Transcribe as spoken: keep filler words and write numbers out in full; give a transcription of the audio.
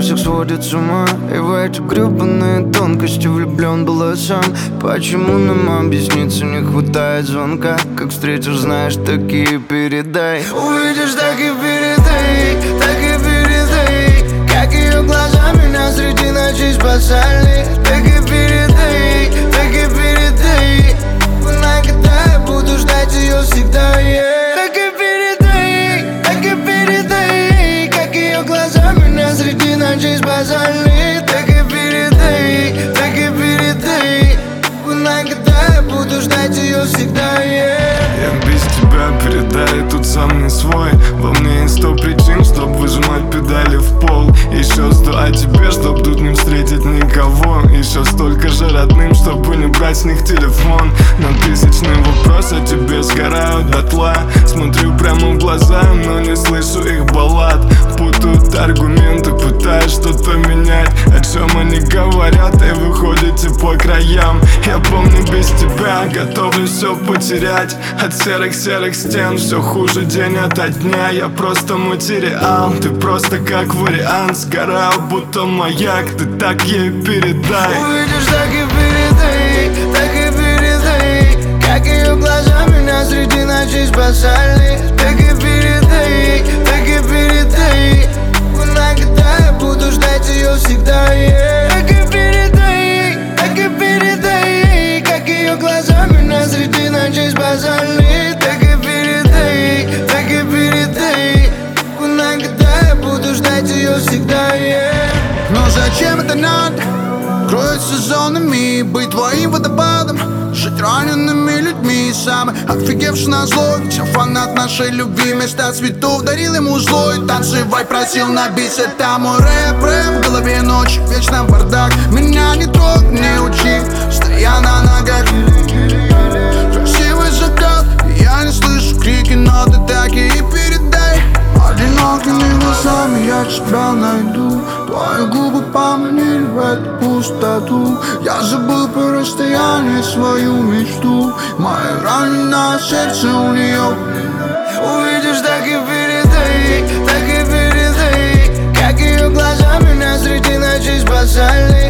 всех сводит с ума. И в эти гребаные тонкости влюблен был сам. Почему нам объясниться не хватает звонка? Как встретишь, знаешь, так и передай. Увидишь, так и передай, так и передай. Как ее глаза меня среди ночей спасали. Так и передай, так и передай. Когда я буду ждать ее всегда, yeah. Так и передай, так и передай. Как ее глаза меня среди ночей спасали. Так и передай, так и передай. Когда я буду ждать ее всегда, yeah. Я без тебя, передай, тут сам не свой. Во мне есть сто причин, чтоб выжимать педали в пол. Еще сто о тебе, чтоб тут не встретить никого. Еще столько же родным, чтобы не брать с них телефон. На тысячный вопрос о тебе сгорают дотла. Смотрю прямо в глаза, но не слышу их баллад. Путают аргументы, пытаюсь что-то менять. О чем они говорят и выходите по краям. Я помню, без тебя готовлю все потерять. От серых-серых стен все хуже день ото дня. Я просто материал, ты просто как вариант. Сгорал, будто маяк, ты так ей передай. Увидишь, так и передай, так и передай. Как ее глаза меня среди ночей спасали. Так и передай, так и передай. Когда я буду ждать ее всегда, yeah. Так и передай, так и передай. Как ее глаза меня среди ночей спасали. Так и передай, так и передай. Когда я буду ждать ее всегда, yeah. Но зачем это надо? Кроется сезонами, быть твоим водопадом, жить ранеными людьми. Самый офигевший на зло, ведь я фанат нашей любви. Вместо цветов дарил ему злой. Танцевать просил на бис, это мой рэп, рэп. В голове ночь, вечно бардак. Меня не трогай, не учи, стоя на ногах. Красивый закат, я не слышу крики, но ты так и передай. Одинокими глазами я тебя найду. Твои губы поманили в эту пустоту. Я забыл по расстоянию свою мечту. Мое раненое сердце у нее. Увидишь, так и передай, так и передай. Как ее глаза меня среди ночей спасали.